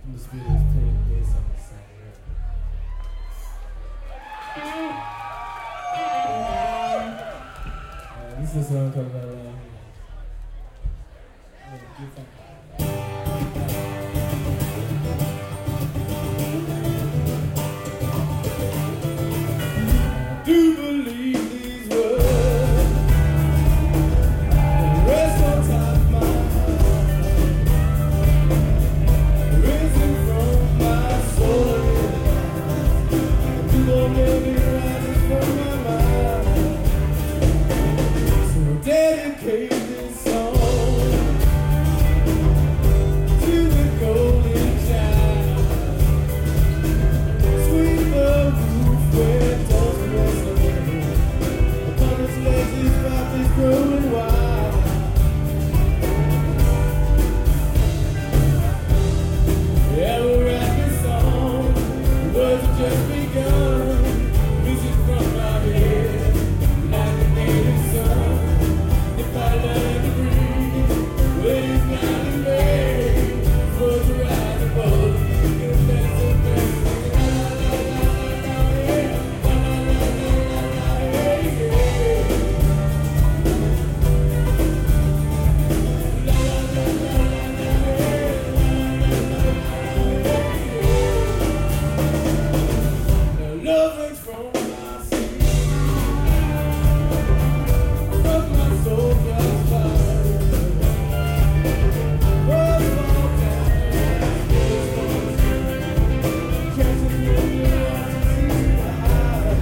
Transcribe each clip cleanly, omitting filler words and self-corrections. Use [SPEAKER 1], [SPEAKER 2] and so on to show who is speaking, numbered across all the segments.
[SPEAKER 1] The spirit is playing bass on the side. This is a song called do believe these words. The rest on top of my heart, risen from my soul. You won't let me rise from my mind. So dedicate this song to the golden child. Sweep the roof where dogs rest away. Upon its legs, his mouth is growing wild. Yeah, we'll write this song. The words have just begun. Music from my head, like the native sun. If I learn to breathe, waves not in vain. Words are right above. That's the best. Love rings from my sea, from my soul just fire. Words fall down, catching me in your eyes, see my heart.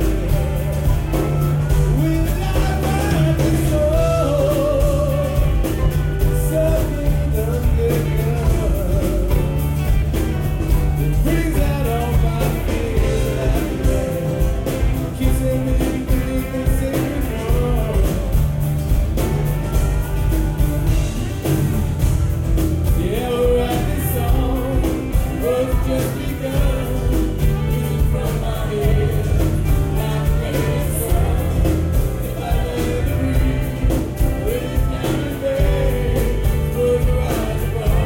[SPEAKER 1] With life and the soul, something underground. It brings out all my fears. Kissing me deep and singing more. Yeah, we'll write this song. Words have just begun. Music from my head, like the native sun. If I learn to breathe, waves down in vain. Words are right above.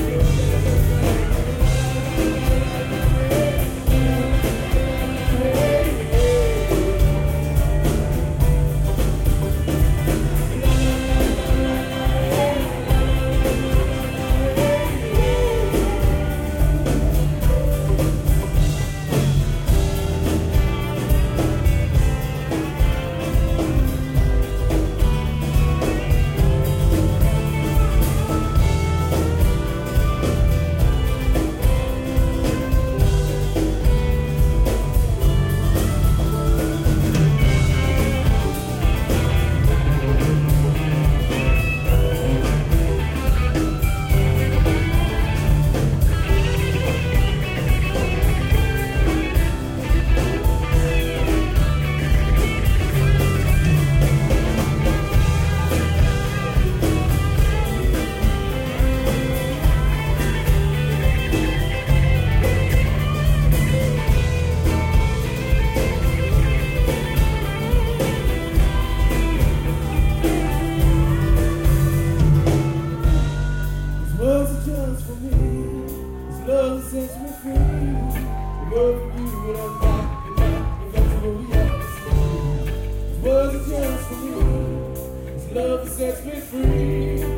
[SPEAKER 1] These words are just for me. This love sets me free. The word for you and I'm back and that's what we have to see. These words are just for me. This love sets me free.